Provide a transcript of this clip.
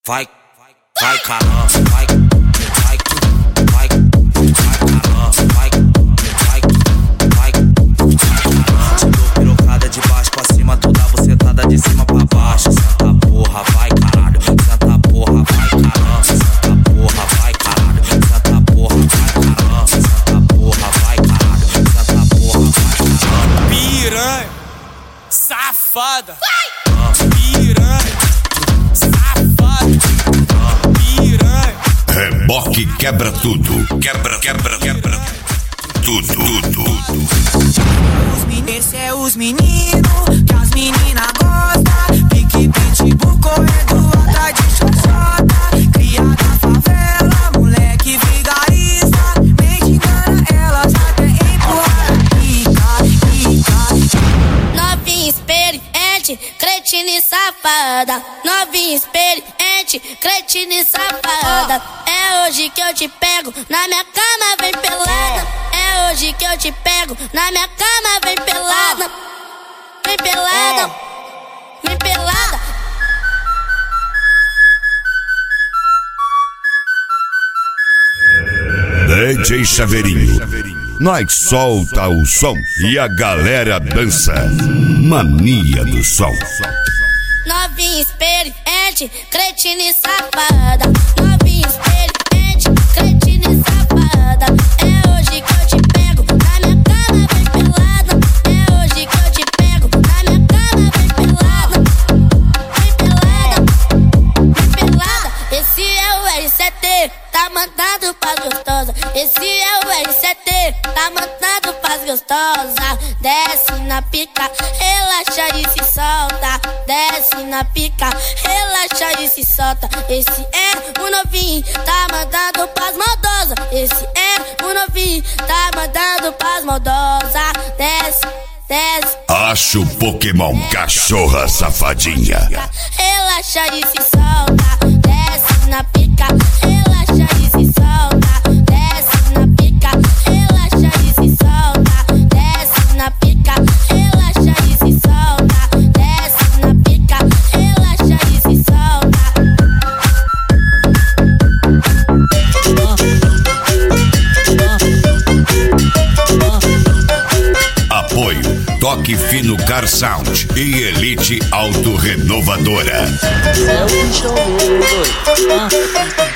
Vai, vai caramba, vai, vai, vai, vai caramba, vai, vai, vai, vai caramba. Te dou pirocada de baixo pra cima, toda bucetada de cima pra baixo. Senta porra, vai caralho, senta porra, vai caramba. Senta porra, vai caralho, senta porra, vai caramba. Senta porra, vai caralho, senta porra, vai caramba. Piranha, safada, piranha, safada, piranha. Reboque quebra tudo, quebra tudo. Esse é os meninos que as meninas gostam. Pique, pitbull, correndo atrás de xoxota. Cria da favela, moleque vigarista. Mente engana elas até empurrar. Pica. Novinha experiente, cretina e safada. Novinha experiente, cretina e safada. É hoje que eu te pego, na minha cama vem pelada. É hoje que eu te pego, na minha cama vem pelada. Vem pelada, vem pelada. DJ Chaveirinho, nós solta o som e a galera dança. Mania do som. Novinha experiente, cretina e safada. Novinha experiente, cretina e safada. É hoje que eu te pego, na minha cama vem pelada. É hoje que eu te pego, na minha cama vem pelada. Vem pelada, vem pelada. Esse é o R7, tá mandando pras gostosas. Esse é o R7, tá mandando pras gostosas. Desce na pica, relaxa e se solta. Desce na pica, relaxa e se solta. Esse é o novinho, tá mandando pras maldosas. Esse é o novinho, tá mandando pras maldosas. Desce, desce. Acha o Pokémon cachorra safadinha. Relaxa e se solta. Desce na pica, relaxa e se solta. Desce na pica, relaxa e se solta. Desce na pica, relaxa e se solta. Desce na pica, relaxa e se solta. Apoio Toque Fino Car Sound e Elite Auto Renovadora.